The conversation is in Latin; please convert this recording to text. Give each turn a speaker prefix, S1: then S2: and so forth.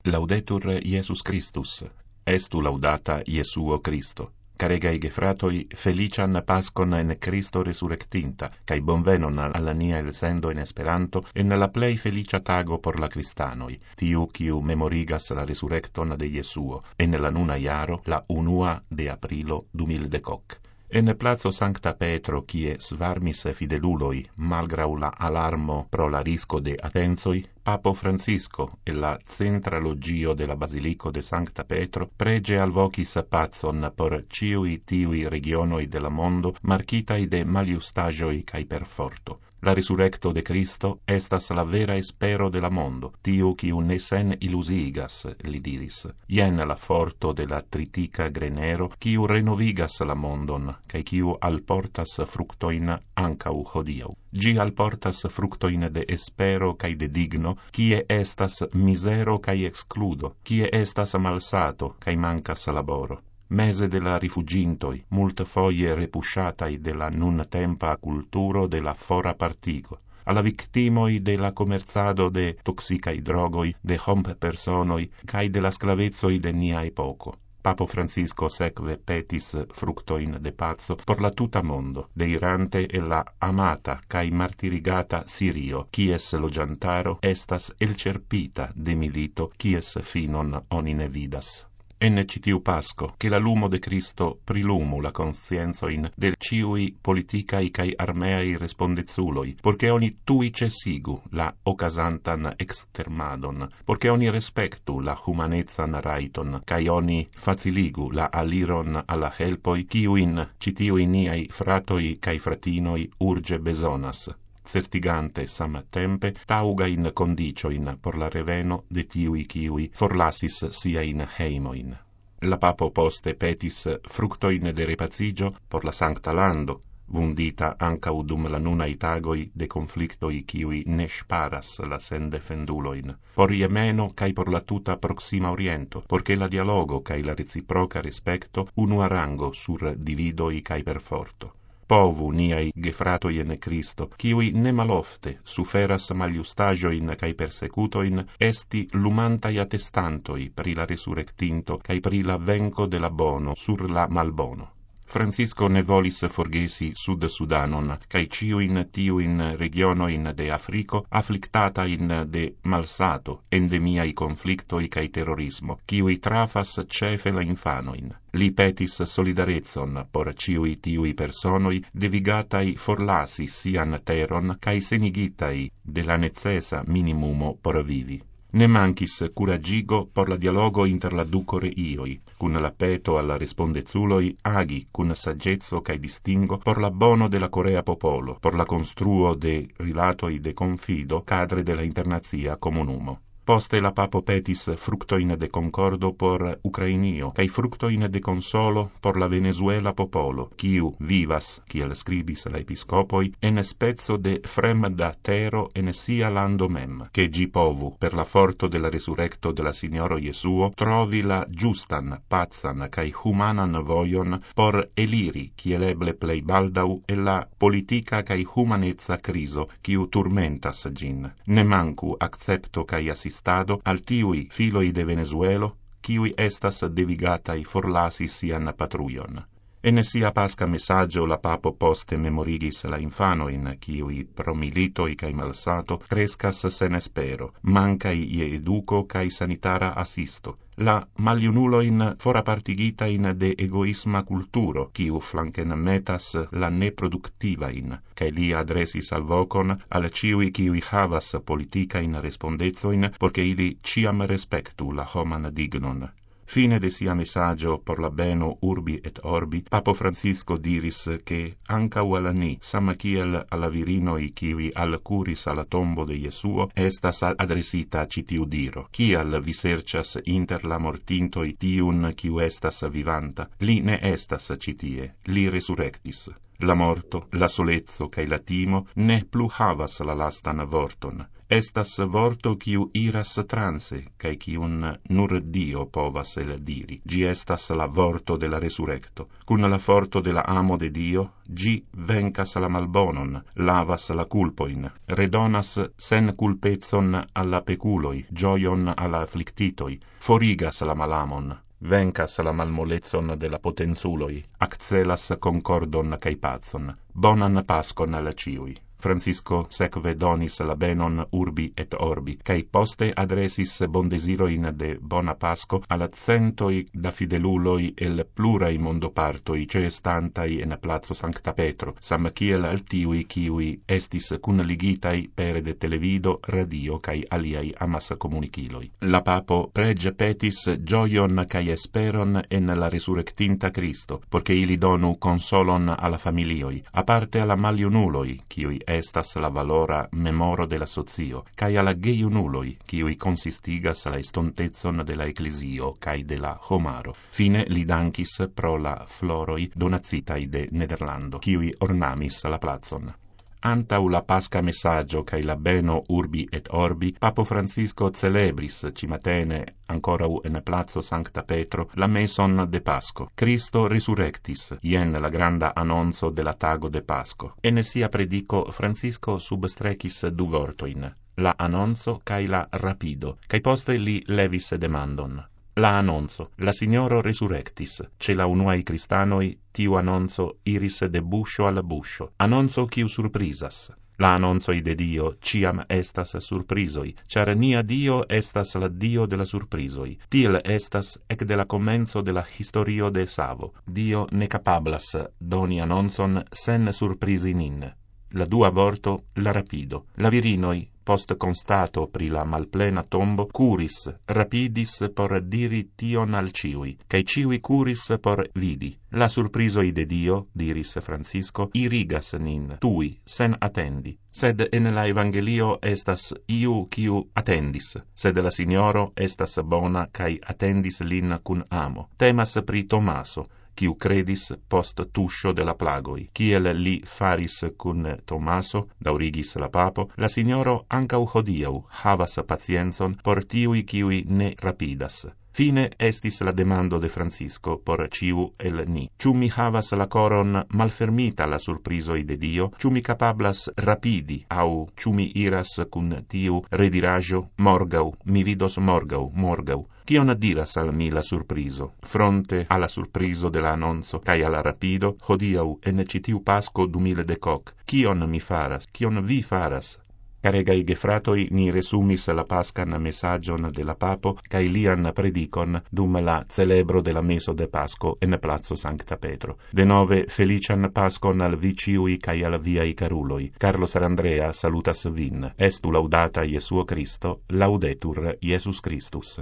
S1: Laudetur Iesus Christus, estu laudata Iesuo Christo. Caregai gefratoi, felician Pascon en Christo resurrectinta, cae bonvenon alla nia elsendo in Esperanto, en la plei felicia tago por la Cristanoi, tiu quiu memorigas la resurrecton de Iesuo, en la nuna iaro, la 1 de aprilo 2010. En plazo Sancta Petro, kie svarmis fideluloi, malgrau la alarmo pro la risco de attenzoi, Papo Francisco e la centra logio de la Basilico de Sancta Petro prege alvocis pacon por ciui tiui regionoi de la mondo marcitai de maliustagioi cae perforto. La resurrecto de Cristo estas la vera espero de la mondo, tiu quiu ne sen illusigas, li diris. Ien la forto de la tritica grenero, quiu renovigas la mondon, cae quiu alportas fructoin ancau hodiau. Gi alportas fructoin de espero cae de digno, kie estas misero cae excludo, kie estas malsato cae mancas laboro. Mese de la rifugintoi, multe foie repusciatai de la nun tempa culturo de la fora partigo, alla victimoi de la commerzado de toxicai drogoi, de homp personoi, cae de la sclavezoi de nia epoco. Papo Francisco seque petis fructoin de pazzo por la tuta mondo, deirante e la amata cae martirigata Sirio, quies logiantaro estas elcerpita de milito, quies finon oni ne vidas. En citiu Pasco, che la lumo de Cristo prilumu la conscienzoin del ciui politicai cae armeai respondezuloi, porque oni tui cesigu la ocasantan extermadon, porque oni respectu la humanezan raiton, cae oni faciligu la aliron alla helpoi, ciuin citiui niai fratoi cae fratinoi urge besonas, certigante samtempe tauga in condicioin por la reveno de tiui quiui forlasis sia in heimoin. La papo poste petis fructoin de repacigio por la sancta lando, vundita ancau dum la nunai tagoi de conflictoi quiui ne sparas la sen defenduloin, por Iemeno cae por la tuta Proxima Oriento, porque la dialogo cae la reciproca respecto unu rango sur dividoi cae perforto. Povu niai gefratoi en Cristo, quiui ne malofte suferas maliustagioin cae persecutoin, esti lumantai attestantoi pri la resurrectinto cae pri la venco de la bono sur la malbono. Francisco ne volis forgesi Sud-Sudanon, cae ciuin tiuin regionoin de Africo afflictata in de malsato, endemiai conflictoi cae terrorismo, quiui trafas cefe la infanoin. Li petis solidarezon por ciui tiui personoi devigatai forlasi sian teron cae senigitai de la necessa minimumo por vivi. Ne mancis curagigo por la dialogo inter la ducore ioi, cun la peto alla respondezuloi agi cun saggezzo cae distingo por la bono de la Corea popolo, por la construo de rilatoi de confido cadre de la internazia comunumo. Poste la papo petis fructoin de concordo por Ucrainio, cae fructoin de consolo por la Venezuela popolo, quiu vivas, kiel scribis la episcopoi, en spezzo de fremda tero en sia lando mem, che gi povu, per la forto de la resurrecto de la Signoro Iesuo, trovi la giustan, pazzan, cae humanan voion por eliri, kiel eble plei baldau, e la politica cae humanezza criso, quiu turmentas gin. Ne mancu accepto cae assistado al tiui filoi de Venezuelo, quiui estas devigatai forlasi sian patruion. En sia pasca messaggio la papo poste memorigis la infanoin, quiui pro militoi cae malsato crescas sen espero, mancai ie educo cae sanitara assisto. La maliunuloin forapartigitain de egoisma culturo, quiu flanken metas la neproductivain, cae li adresis al vocon al ciui quiui havas politicain respondezoin, porque ili ciam respectu la homan dignon. Fine de sia messaggio por la beno urbi et orbi, Papo Francisco diris che ancau alla ni, sama kiel alla virinoi quiui al curis alla tombo de Iesuo, estas adresita citiu diro. Kiel vi sercias inter la mortintoi tiun quiu estas vivanta, li ne estas citie, li resurrectis. La morto, la solezzo cae la timo ne plu havas la lastan vorton. estas vorto quiu iras transe, cae quiun nur Dio povas el diri. Gi estas la vorto de la resurrecto. Cun la forto de la amo de Dio, gi vencas la malbonon, lavas la culpoin, redonas sen culpezon alla peculoi, gioion alla afflictitoi, forigas la malamon, vencas la malmolezzon de la potenzuloi, accelas concordon cae pacon, bonan pascon al ciui. Francisco sekve donis la benon urbi et orbi, cae poste adresis bondesiroin de bona Pasco alla centoi da fideluloi el plurai mondopartoi ceestantai en Plazo Sancta Petro, sam kiel al tiui kiui estis cunligitai per de televido, radio cae aliai amas comuniciloi. La papo prege petis gioion cae esperon en la resurrectinta Cristo, porque ili donu consolon alla familioi, aparte alla maliunuloi, kiui estas la valora memoro de la socio, cae alla geiunuloi, kiui consistigas la estontezon de la ecclesio cae de la homaro. Fine li dankis pro la floroi donacitai de Nederlando, kiui ornamis la placon. Antau la pasca messaggio cae la beno urbi et orbi, Papo Francisco celebris cimatene ancorau en Plazo Sancta Petro la meson de Pasco. Cristo resurrectis, ien la granda annonzo de la tago de Pasco. En sia predico Francisco substrecis du vortoin, la annonzo cae la rapido, cae poste li levis demandon. La annonzo, la Signoro resurrectis, ce la unuai cristanoi, tiu annonzo iris de buscio al buscio, annonzo quiu surprisas. La annonzoi de Dio ciam estas surprisoi, char nia Dio estas la Dio de la surprisoi. Tiel estas ec de la comenzo de la historio de Savo. Dio ne capablas doni annonzon sen surprisi nin. La dua vorto, la rapido. La virinoi, post constato pri la malplena tombo, curis, rapidis por diri tion al ciui, cae ciui curis por vidi. La surprisoi de Dio, diris Francisco, irigas nin, tui, sen attendi. Sed en la Evangelio estas iu quiu attendis, sed la Signoro estas bona cae attendis lin cun amo. Temas pri Tomaso, quiu credis post tuscio de la plagoi. Ciel li faris cun Tomaso, daurigis la papo, la Signoro ancau hodiau havas pacienzon por tiui quiui ne rapidas. Fine estis la demando de Francisco por ciu el ni. Ciu mi havas la coron malfermita la surprisoi de Dio, ciu mi capablas rapidi, au ciu mi iras cun tiu rediraggio, morgau, mi vidos morgau. Cion diras al mi la surpriso? Fronte alla surpriso de la annonzo, cae alla rapido, hodiau en citiu Pasco 2010, cion mi faras, cion vi faras? Caregai gefratoi, ni resumis la pascan messagion de la Papo cae lian predicon dum la celebro de la meso de Pasco en Plazo Sancta Petro. De nove, felician Pascon al vi ciui cae al viai caruloi. Carlos Arandrea salutas vin. Estu laudata Iesuo Cristo, laudetur Iesus Christus.